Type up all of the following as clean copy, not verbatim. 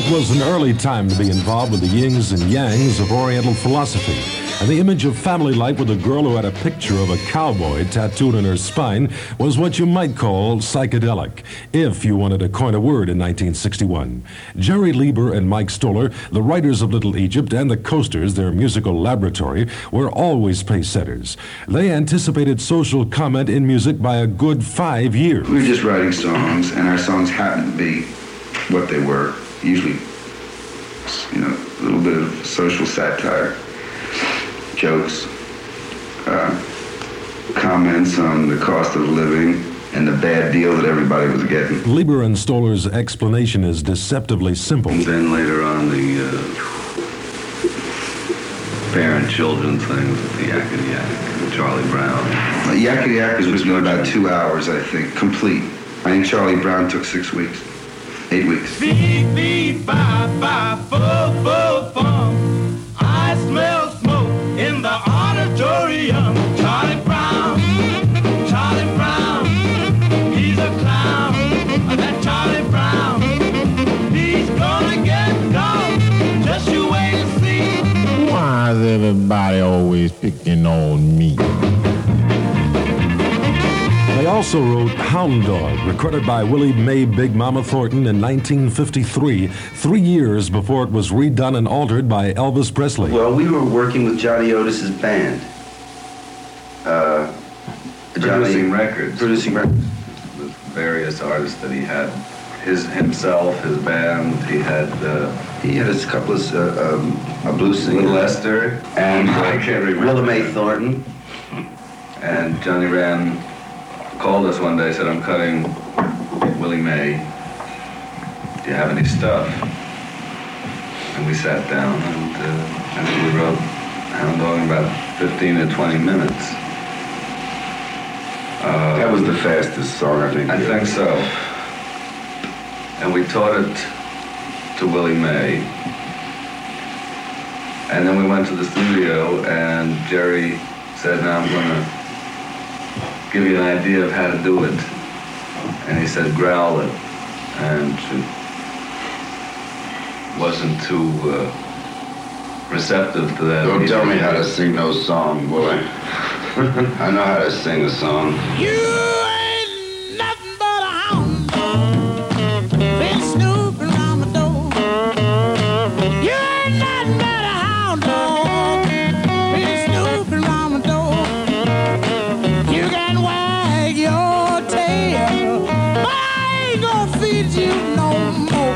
It was an early time to be involved with the yins and yangs of Oriental philosophy, and the image of family life with a girl who had a picture of a cowboy tattooed on her spine was what you might call psychedelic, if you wanted to coin a word in 1961. Jerry Leiber and Mike Stoller, the writers of Little Egypt, and the Coasters, their musical laboratory, were always pace-setters. They anticipated social comment in music by a good 5 years. We were just writing songs, and our songs happened to be what they were. Usually, a little bit of social satire, jokes, comments on the cost of living and the bad deal that everybody was getting. Leiber and Stoller's explanation is deceptively simple. And then later on, the parent-children things, the Yakety Yak, Charlie Brown. Yakety Yak was doing about 2 hours, I think, complete. I think Charlie Brown took 6 weeks. 8 weeks. Beep, beep, bye, bye, fo, fo, fum. I smell smoke in the auditorium. Charlie Brown, he's a clown. That Charlie Brown, he's gonna get gone. Just you wait and see. Why is everybody always picking on me? They also wrote Hound Dog, recorded by Willie Mae Big Mama Thornton in 1953, 3 years before it was redone and altered by Elvis Presley. Well, we were working with Johnny Otis's band. Producing records. With Various artists that he had. Himself, his band, he had a couple of a blues singer. Little Lester, and Willa Mae Thornton. And Johnny Rand called us one day, said, I'm cutting Willie Mae. Do you have any stuff? And we sat down and we wrote Hound Dog in about 15 to 20 minutes. That was the fastest song, I think. I think so. And we taught it to Willie Mae. And then we went to the studio and Jerry said, now I'm going to give you an idea of how to do it. And he said, growl it. And it wasn't too receptive to that. Don't tell me how to sing no song, boy. I know how to sing a song. You ain't nothing but a hound dog. Been snooping around my door. You ain't nothing but a hound dog. Been snooping around my door. You can wag your tail, but I ain't gonna feed you no more.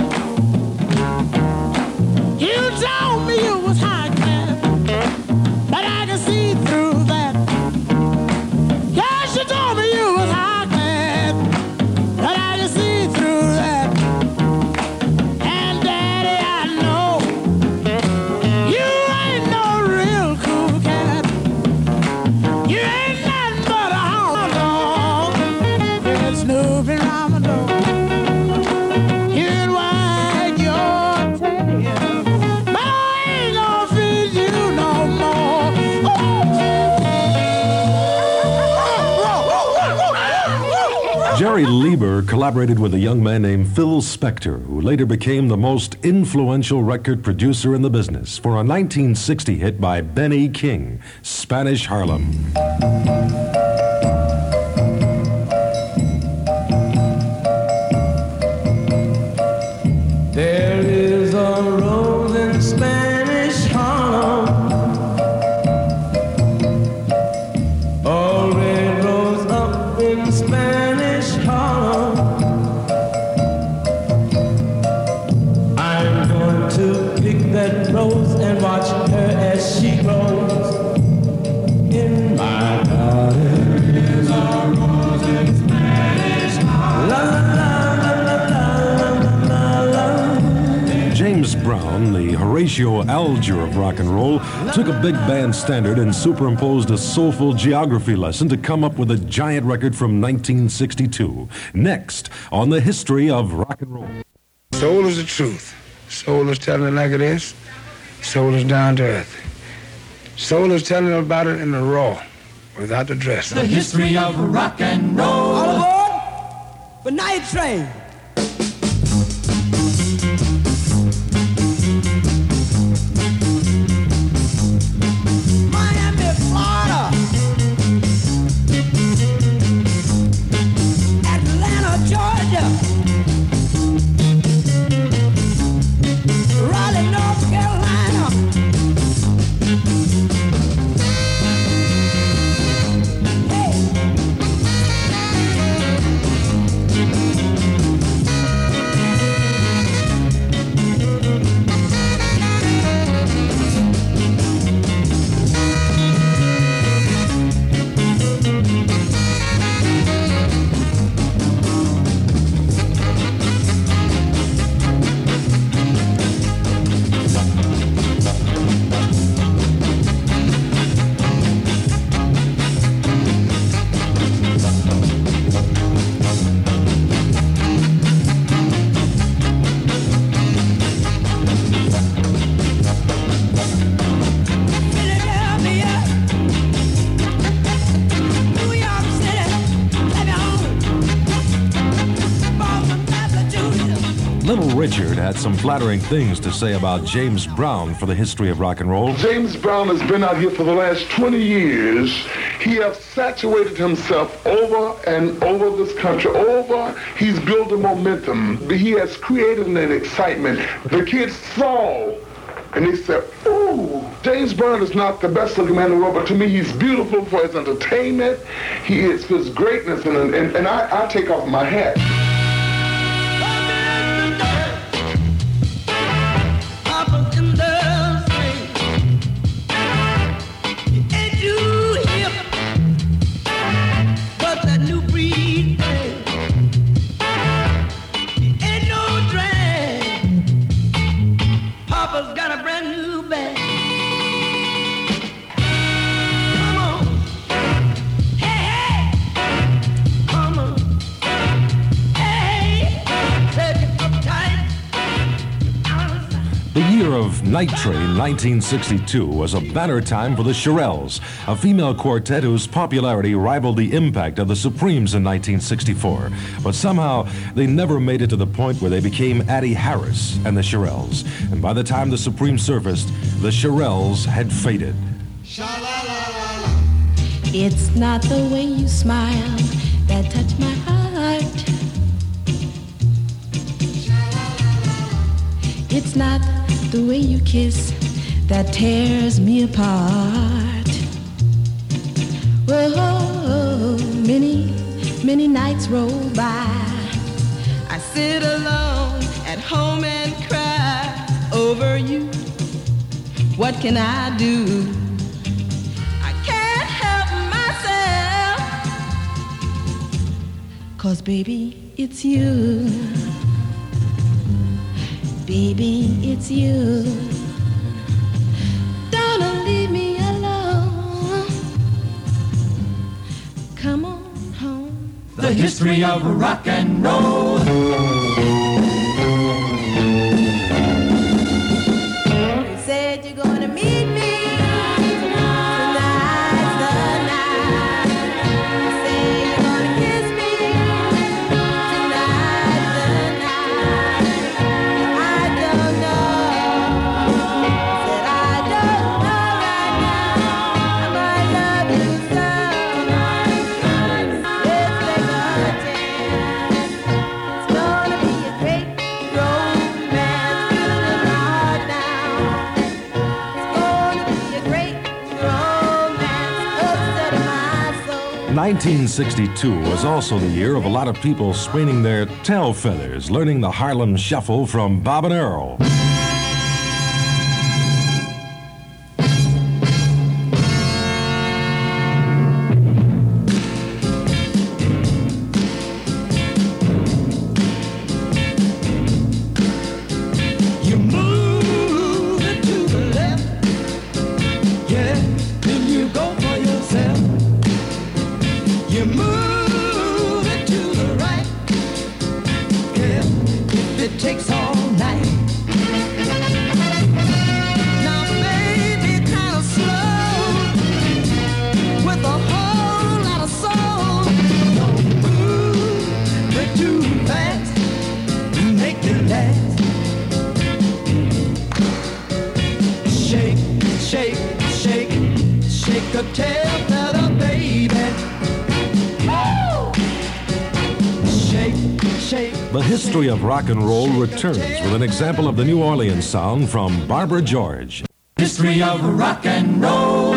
You told me you was high class, but I can see through that. Yes, you told me you was high class, but I can see through that. And Daddy, I know you ain't no real cool cat. You ain't nothing but a hound dog. You can snoop around my door. You can wag your tail, but I ain't gonna feed you no more. Jerry Leiber collaborated with a young man named Phil Spector, who later became the most influential record producer in the business, for a 1960 hit by Benny King, Spanish Harlem. There is a rose in Spanish Harlem, a red rose up in Spanish Harlem. I'm going to pick that rose and watch her as she grows in my garden. There's a rose in Spanish Harlem. La, la, la, la, la, la, la. James Brown, the Horatio Alger of rock and roll, took a big band standard and superimposed a soulful geography lesson to come up with a giant record from 1962. Next, on the history of rock and roll. Soul is the truth. Soul is telling it like it is. Soul is down to earth. Soul is telling about it in the raw, without the dress. The history of rock and roll. All aboard the night train. Little Richard had some flattering things to say about James Brown for the history of rock and roll. James Brown has been out here for the last 20 years. He has saturated himself over and over this country. He's built a momentum. He has created an excitement. The kids saw and they said, ooh, James Brown is not the best looking man in the world, but to me he's beautiful for his entertainment. He is for his greatness, and I take off my hat. The year of Night Train, 1962, was a banner time for the Shirelles, a female quartet whose popularity rivaled the impact of the Supremes in 1964. But somehow, they never made it to the point where they became Addie Harris and the Shirelles. And by the time the Supremes surfaced, the Shirelles had faded. It's not the way you smile that touched my heart. It's not the way you kiss that tears me apart. Whoa, many nights roll by. I sit alone at home and cry over you. What can I do? I can't help myself. 'Cause baby, it's you. Baby, it's you. Don't leave me alone. Come on home. The history of rock and roll. You said you're gonna meet me. Tonight's the night. You say you're gonna kiss me. Tonight's the night. I don't know. Said I don't know right now. I might love you so. Let's take a chance. It's gonna be a great romance. Feel it in my heart now. It's gonna be a great romance. Upsetting my soul. 1962 was also the year of a lot of people spraining their tail feathers, learning the Harlem Shuffle from Bob and Earl. You move it to the left, yeah, then you go for yourself. You move it to the right, yeah, if it takes all night. Now maybe kind of slow, with a whole lot of soul. Don't move it too fast, make it last. Shake, shake, shake, shake a tail feather, baby. Woo! Shake, shake. The history of rock and roll returns with an example of the New Orleans sound from Barbara George. History of rock and roll.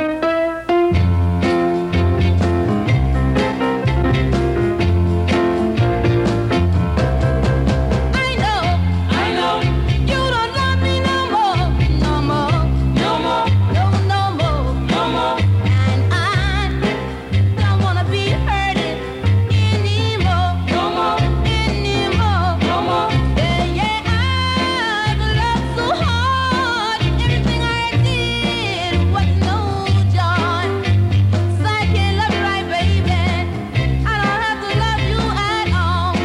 I know you don't love me no more, no more, no more, no more, no more. And I don't wanna be hurting anymore, no more, anymore, no more. Yeah, I've loved so hard, everything I did was no joy. So I can't love you right, baby. I don't have to love you at all.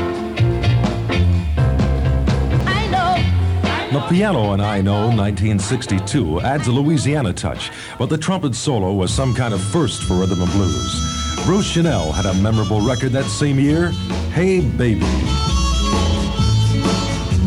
I know. The piano in I Know 1962 adds a Louisiana touch, but the trumpet solo was some kind of first for rhythm and blues. Bruce Chanel had a memorable record that same year, Hey Baby.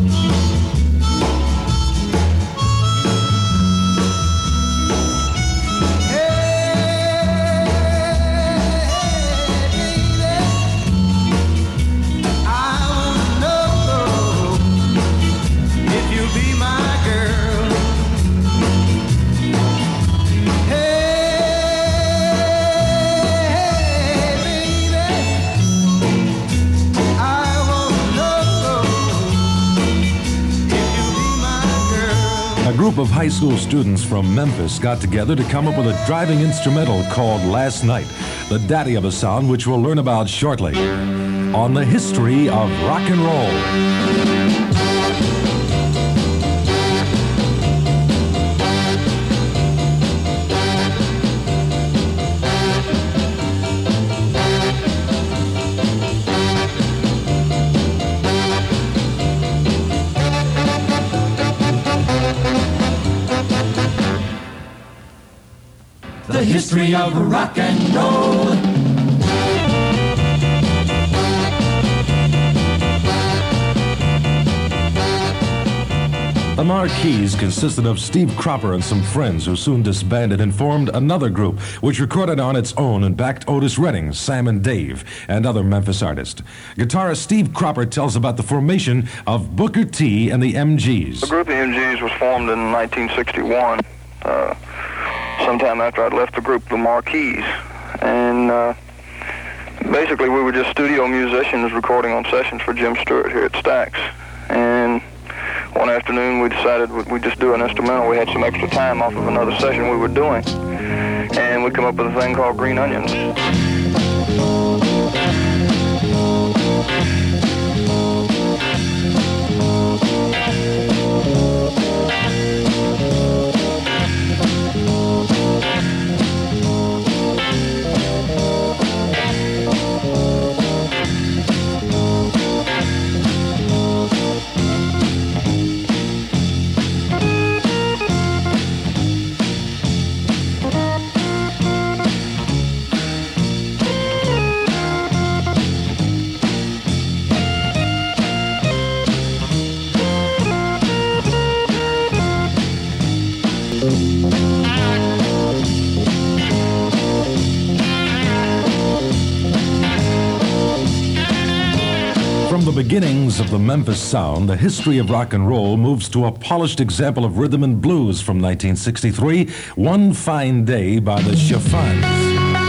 group of high school students from Memphis got together to come up with a driving instrumental called Last Night, the daddy of a sound which we'll learn about shortly on the history of rock and roll. The history of rock and roll. The Marquis consisted of Steve Cropper and some friends who soon disbanded and formed another group which recorded on its own and backed Otis Redding, Sam and Dave, and other Memphis artists. Guitarist Steve Cropper tells about the formation of Booker T and the MGs. The group of MGs was formed in 1961. Sometime after I'd left the group, the Marquis. And basically we were just studio musicians recording on sessions for Jim Stewart here at Stax. And one afternoon we decided we'd just do an instrumental. We had some extra time off of another session we were doing. And we come up with a thing called Green Onions. From the beginnings of the Memphis sound, the history of rock and roll moves to a polished example of rhythm and blues from 1963, One Fine Day by the Chiffons.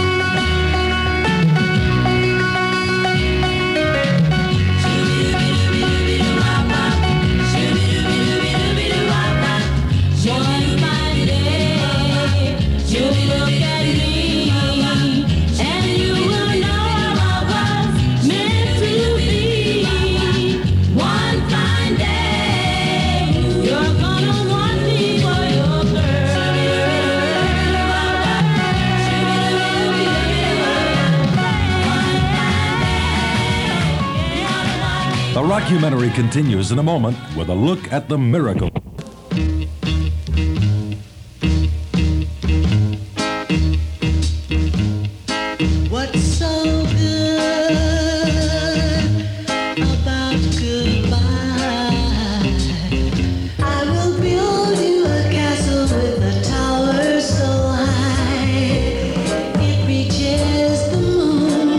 The rockumentary continues in a moment with a look at the miracle. What's so good about goodbye? I will build you a castle with a tower so high it reaches the moon.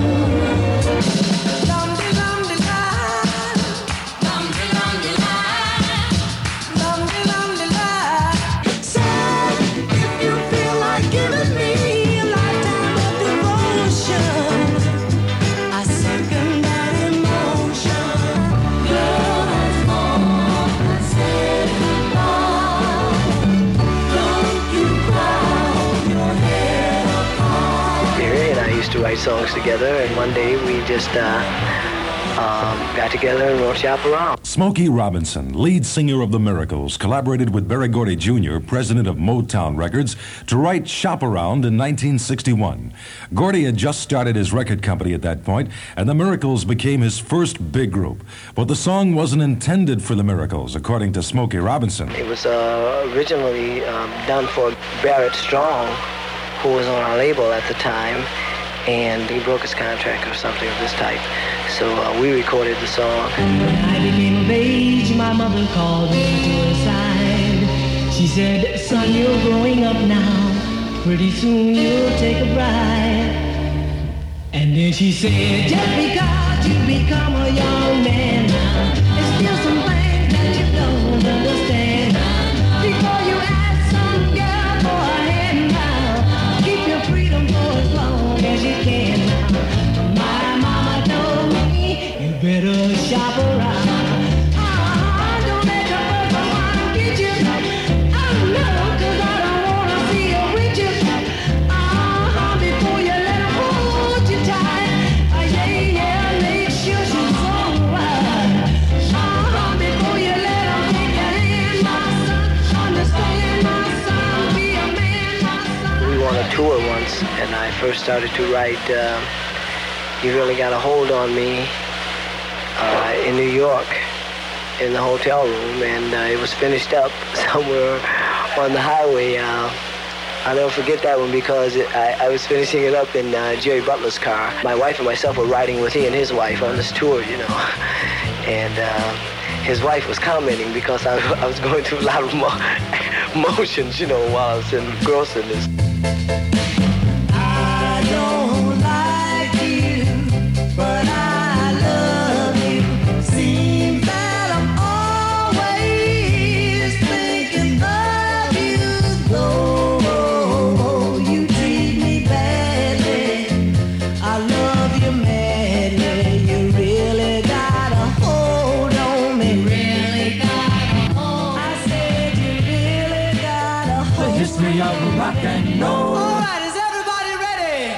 Write songs together, and one day we just got together and wrote Shop Around. Smokey Robinson, lead singer of The Miracles, collaborated with Berry Gordy Jr., president of Motown Records, to write Shop Around in 1961. Gordy had just started his record company at that point, and The Miracles became his first big group. But the song wasn't intended for The Miracles, according to Smokey Robinson. It was originally done for Barrett Strong, who was on our label at the time, and he broke his contract or something of this type. So we recorded the song. When I became of age, my mother called me to her side. She said, son, you're growing up now. Pretty soon you'll take a bride. And then she said, just because you become a young man now, there's still some things that you don't understand. Before you ask some girl for a hand now, keep your freedom for as long as you can now. My mama told me you better shop around. Don't let your first one get you. first started to write You Really Got a Hold on Me in New York in the hotel room, and it was finished up somewhere on the highway. I'll never forget that one because I was finishing it up in Jerry Butler's car. My wife and myself were riding with he and his wife on this tour, you know. And his wife was commenting because I was going through a lot of emotions, you know, while I was engrossed in this. I don't like you, but I love you. Seems that I'm always thinking of you, though you treat me badly. I love you madly. You really got a hold on me. Really got a hold. I said you really got a hold. The history of rock and roll. All right, is everybody ready?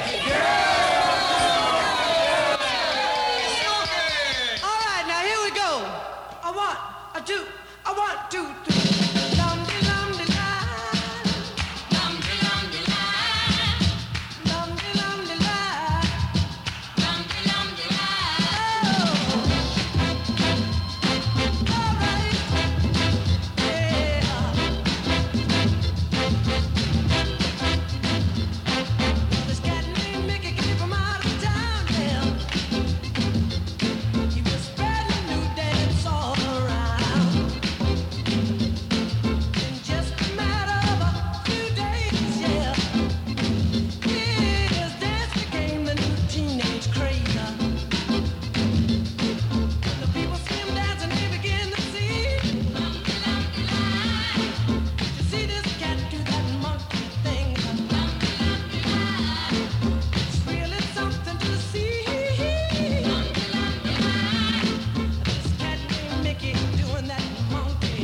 All right, now here we go. I want, a two, I want, 2, 3. Lum-de-lum-de-la. Lum-de-lum-de-la. Lum-de-lum-de-la. Lum-de-lum-de-la. Oh. All right. Yeah. This cat named Mickey came from out of town, yeah. He was spreading new dance all around. In just a matter of a few days, yeah. His dance became the new teenage craze. The people see him dancing, they begin to see. You see this cat do that monkey thing. It's really something to see. This cat named Mickey doing that monkey.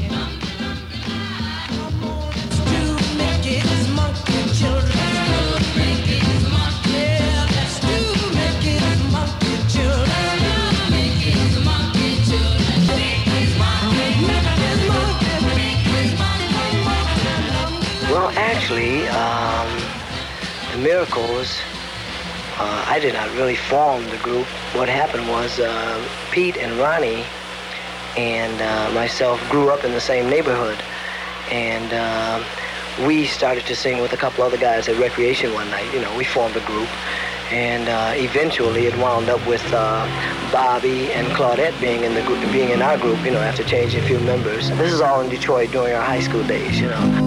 Come on, let's do Mickey's monkey children. Yeah, let's do Mickey's monkey children. Mickey's monkey children. Mickey's monkey. Well, actually, the Miracles, I did not really form the group. What happened was Pete and Ronnie and myself grew up in the same neighborhood. And we started to sing with a couple other guys at Recreation one night. You know, we formed a group. And eventually it wound up with Bobby and Claudette being in our group, you know, after changing a few members. This is all in Detroit during our high school days, you know.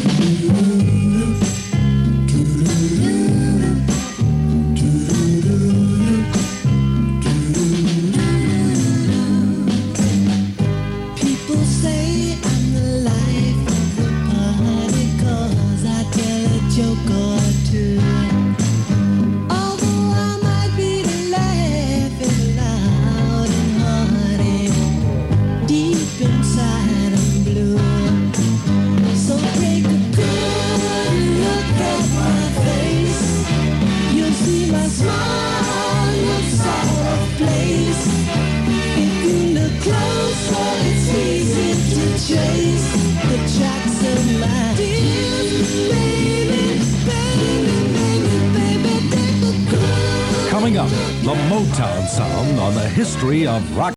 People say I'm the life of the party 'cause I tell a joke or two. Although I might be laughing loud and hearty, deep inside I'm blue. So take a good look at my face. You'll see my smile looks out of place. If you look closer, it's easy to trace the tracks of my tears. Baby, baby, baby, baby, take a good Coming up, the Motown sound on the history of rock.